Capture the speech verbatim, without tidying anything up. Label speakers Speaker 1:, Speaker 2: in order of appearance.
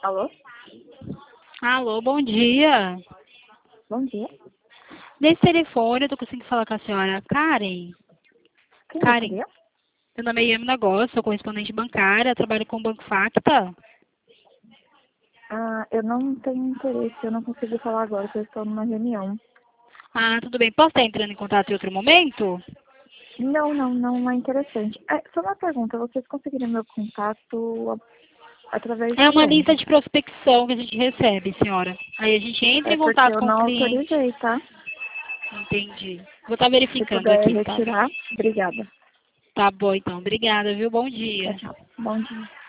Speaker 1: Alô?
Speaker 2: Alô, bom dia.
Speaker 1: Bom dia.
Speaker 2: Nesse telefone eu tô conseguindo falar com a senhora Karen.
Speaker 1: Quem
Speaker 2: Karen,
Speaker 1: gostaria?
Speaker 2: meu nome é Yami Negócio, sou correspondente bancária, trabalho com o Banco Facta.
Speaker 1: Ah, eu não tenho interesse, eu não consigo falar agora, porque eu estou numa reunião.
Speaker 2: Ah, tudo bem. Posso estar entrando em contato em outro momento?
Speaker 1: Não, não, não é interessante. É, só uma pergunta, vocês conseguiriam meu contato a- através
Speaker 2: É
Speaker 1: de
Speaker 2: uma lista
Speaker 1: onde?
Speaker 2: de prospecção que a gente recebe, senhora. Aí a gente entra
Speaker 1: É
Speaker 2: em
Speaker 1: porque
Speaker 2: contato
Speaker 1: eu
Speaker 2: com o
Speaker 1: não
Speaker 2: cliente.
Speaker 1: autorizei, tá?
Speaker 2: Entendi. Vou estar
Speaker 1: Se
Speaker 2: verificando
Speaker 1: puder
Speaker 2: aqui, tá?
Speaker 1: retirar, obrigada.
Speaker 2: Tá bom, então. Obrigada, viu? Bom
Speaker 1: Tchau,
Speaker 2: dia.
Speaker 1: tchau. Bom dia.